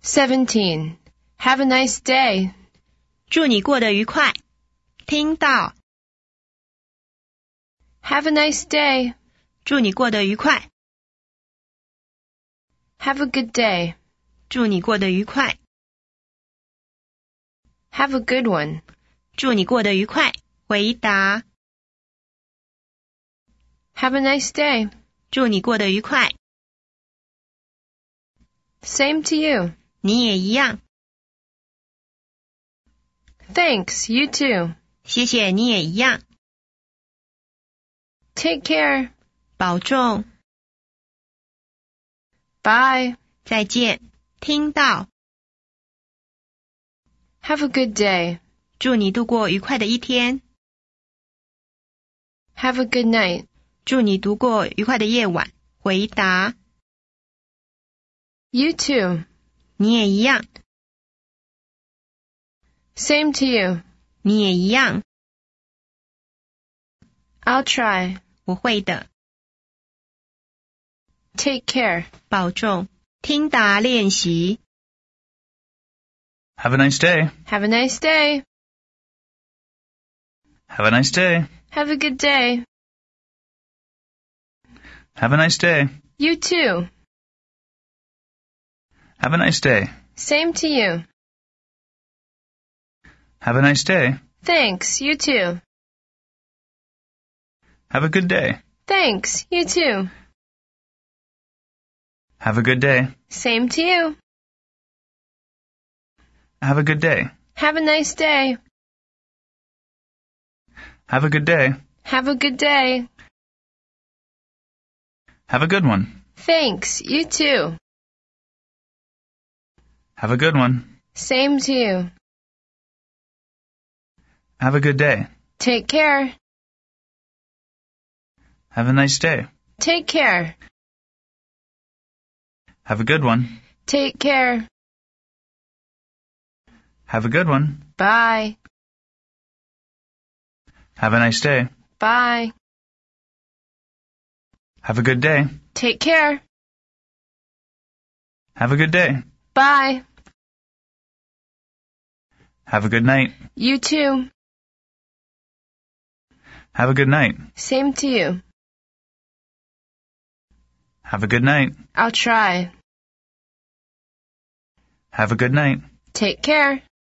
17. Have a nice day. 祝你过得愉快。听到 Have a nice day. 祝你过得愉快。 Have a good day. 祝你过得愉快。 Have a good one. 祝你过得愉快。回答 Have a nice day. 祝你过得愉快。 Same to you. 你也一样。 Thanks, you too. 谢谢，你也一样。 Take care. 保重。 Bye. 再见。听到 Have a good day. 祝你度过愉快的一天。 Have a good night. 祝你度过愉快的夜晚。回答 You too. 你也一样。 Same to you. 你也一样。 I'll try. 我会的。 Take care. 保重。听答练习。 Have a nice day. Have a nice day. Have a nice day. Have a good day. Have a nice day. You too. Have a nice day. Same to you. Have a nice day. Thanks, you too. Have a good day. Thanks, you too. Have a good day. Same to you. Have a good day. Have a nice day. Have a good day. Have a good day. Have a good one. Thanks, you too. Have a good one. Same to you. Have a good day. Take care. Have a nice day. Take care. Have a good one. Take care. Have a good one. Bye. Have a nice day. Bye. Have a good day. Take care. Have a good day. Bye. Have a good night. You too. Have a good night. Same to you. Have a good night. I'll try. Have a good night. Take care.